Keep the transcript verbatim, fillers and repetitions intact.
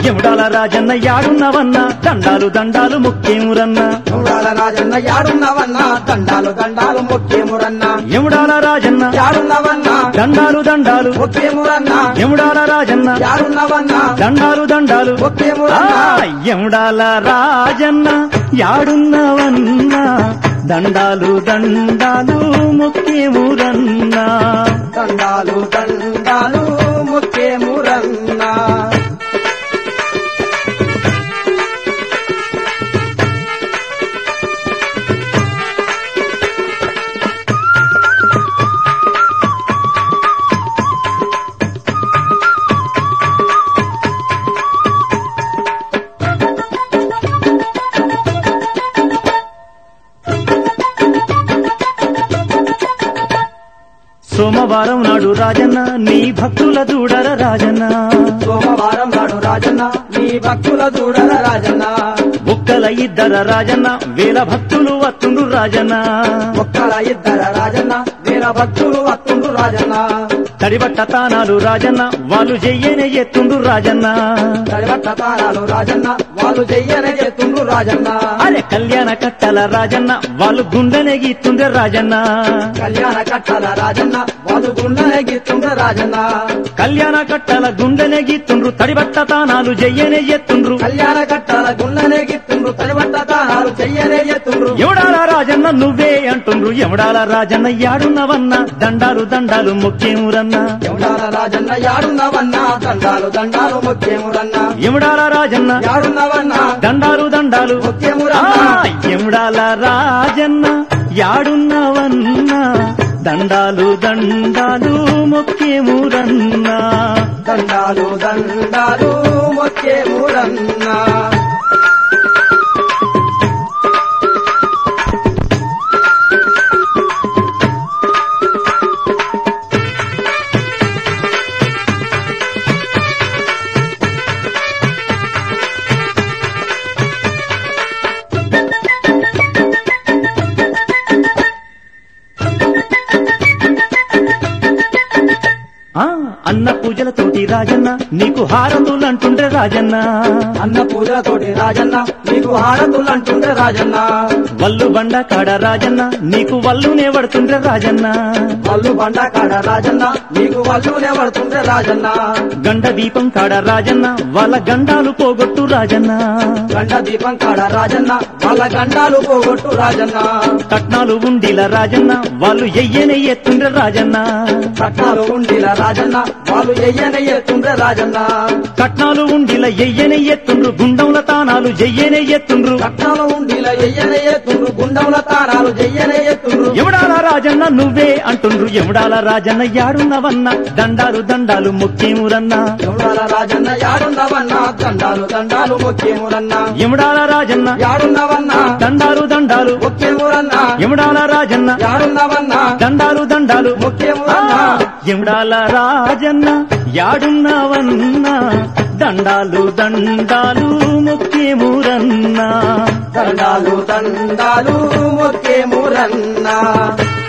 ఎముడాల రాజన్న యాడున్నవన్నా దండాలు దండాలు ముఖ్యమురన్నా ఎముడాల రాజన్న యాడున్నవన్నా దండాలు దండాలు ముఖ్యమురన్నా ఎముడాల రాజన్న యాడున్నవన్నా దండాలు దండాలు ముఖ్యమురన్నా ఎముడాల రాజన్న యాడున్నవన్నా దండాలు దండాలు ముఖ్యమురన్నా ఎముడాల రాజన్న యాడున్నవన్నా దండాలు దండాలు ముఖ్యమురన్నా దండాలు దండాలు ముఖ్యమురన్నా సోమవారం నాడు రాజన్న నీ భక్తుల దూడర రాజన్న సోమవారం నాడు రాజన్న నీ భక్తుల దూడల రాజన్న ఒక్కల ఇద్దర రాజన్న వేల భక్తులు వత్తుండు రాజన్న ఒక్కల ఇద్దర రాజన్న వీర భక్తులు వత్తుండు రాజన్న తడిబట్ట తానాలు రాజన్న వాళ్ళు చెయ్యనే ఎత్తుండు రాజన్న తడిబట్ట తారాలు రాజన్న వాళ్ళు చెయ్యనే ఎత్తుండు రాజన్న అరే కళ్యాణ కట్టల రాజన్న వాళ్ళు గుండెనే గీతుండే రాజన్న కళ్యాణ కట్టల రాజన్న వాళ్ళు గుండెనే గీతుండ్రు రాజన్న కళ్యాణ కట్టల గుండెనే గీతుండ్రు తడిబట్ట తానాలు చెయ్యనే ఎత్తుండ్రు కళ్యాణ కట్టల గుండెనే గీతుండ్రు తడిబట్ట తారాలు చెయ్యనే ఎత్తుండ్రు ఎవడాల రాజన్న నువ్వే అంటుండ్రు ఎవడాల రాజన్న యాడున్నవన్నా దండాలు దండాలు ముఖ్యమురన్నా ఎవడాల రాజన్న యాడున్నవన్నా దండాలు దండాలు ముఖ్యమురన్నా ఎవడాల రాజన్న యాడున్నవన్నా దండాలు దండాలు ముఖ్యమురన్నా ఎముడాల రాజన్న యాడున్నవన్నా దండాలు దండాలు ముఖ్యమురన్నా దండాలు దండాలు ముఖ్యమురన్నా ఆ అన్న పూజలతోటి రాజన్న నీకు హారతులంటుండ్రే రాజన్న అన్న పూజలతోటి రాజన్న నీకు హారతులంటుండే రాజన్న వల్లు బండ కాడ రాజన్న నీకు వల్లునే పడుతుండ్రే రాజన్న వల్లు బండ కాడ రాజన్న నీకు వల్లునే పడుతుండే రాజన్న గండ దీపం కాడ రాజన్న వాళ్ళ గండాలు పోగొట్టు రాజన్న గండ దీపం కాడ రాజన్న వాళ్ళ గండాలు పోగొట్టు రాజన్న కట్నాలు ఉండిల రాజన్న వాళ్ళు ఎయ్యనే ఎత్తుండ్రే రాజన్న కట్నాలు ఉండిల రాజన్న వాళ్ళు ఎయ్యనే ఎత్తుండ్రే రాజన్న కట్నాలు ఉండిల ఎయ్యనే ఎత్తుండ్రు గుండంల తానాలు జయ్యనే ఎత్తుండ్రు కట్నాలు ఉండిల ఎయ్యనే ఎత్తుండ్రు గుండంల తారాలు జయ్యనే ఎత్తుండ్రు ఎవడాల రాజన్న నువ్వే అంటుండ్రు ఎవడాల రాజన్న యాడున్నవన్నా దండాలు దండాలు ముఖ్యమురన్నా ఎవడాల రాజన్న యాడున్నవన్నా దండాలు దండాలు ముఖ్యమురన్నా ఎముడాల రాజన్న యాడున్నవన్నా దండాలు దండాలు ముఖ్యమురన్నా ఎముడాల రాజన్న యాడున్నవన్నా దండాలు దండాలు ముఖ్యమురన్నా ఎముడాల రాజన్న యాడున్నవన్నా దండాలు దండాలు ముఖ్యమురన్నా దండాలు దండాలు ముఖ్యమురన్నా